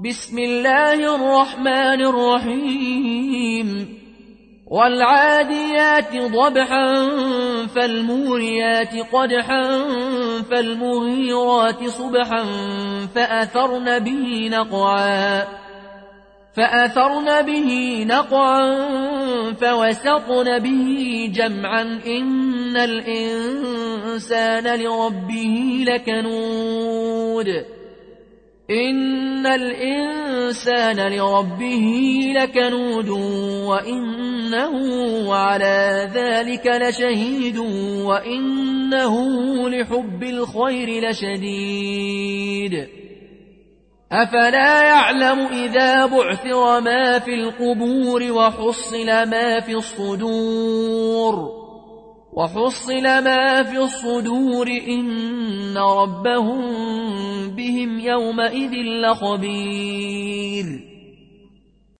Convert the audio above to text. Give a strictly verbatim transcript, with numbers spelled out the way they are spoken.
بسم الله الرحمن الرحيم والعاديات ضبحا فالموريات قدحا فالمغيرات صبحا فأثرن به نقعا فأثرن به نقعا فوسطن به جمعا إن الإنسان لربه لكنود إن الإنسان لربه لكنود وإنه على ذلك لشهيد وإنه لحب الخير لشديد أفلا يعلم إذا بعثر ما في القبور وحصل ما في الصدور وحصل ما في الصدور إن ربهم بهم يومئذ لخبير